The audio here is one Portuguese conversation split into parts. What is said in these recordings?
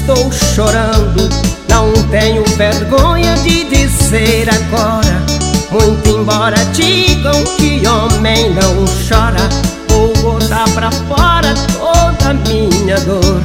estou chorando, não tenho vergonha de dizer agora. Muito embora digam que homem não chora, vou botar pra fora toda a minha dor.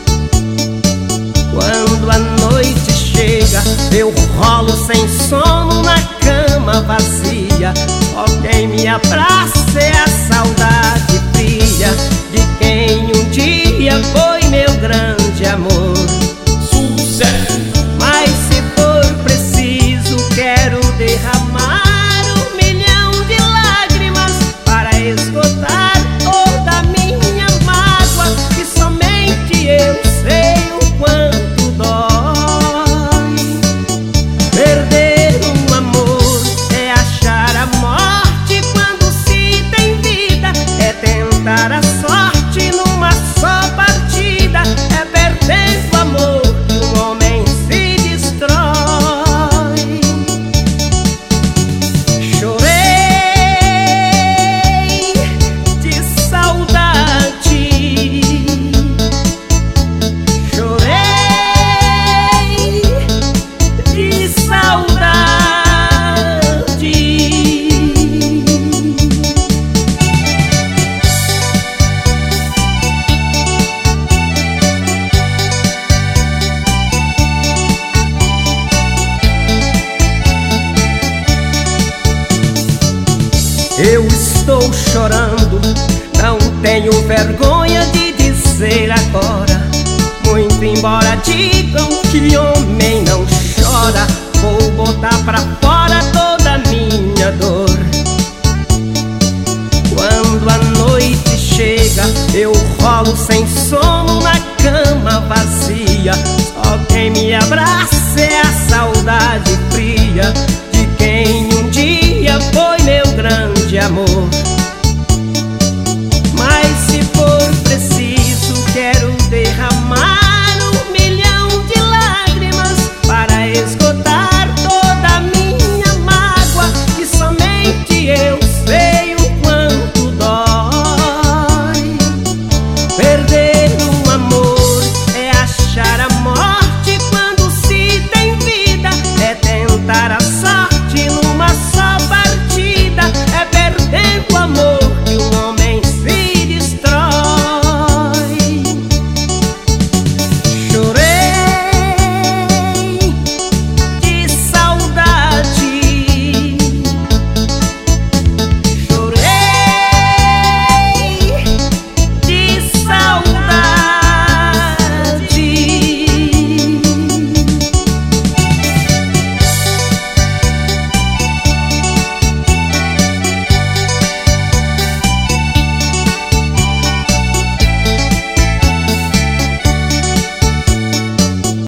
Quando a noite chega, eu rolo sem sono na cama vazia. Só quem me abraça é a saudade fria de quem um dia foi meu grande amor. Sucesso! Mas se for preciso, quero derramar 1 milhão de lágrimas para esgotar toda a minha mágoa, que somente eu sei o quanto dói. Perder um amor é achar a morte quando se tem vida, é tentar a sorte numa só partida, é perdendo o amor que um homem se destrói. Chorei de saudade, chorei de saudade. Eu estou chorando, não tenho vergonha de dizer agora. Muito embora digam que homem não chora, vou botar pra fora toda a minha dor. Quando a noite chega, eu rolo sem sono na cama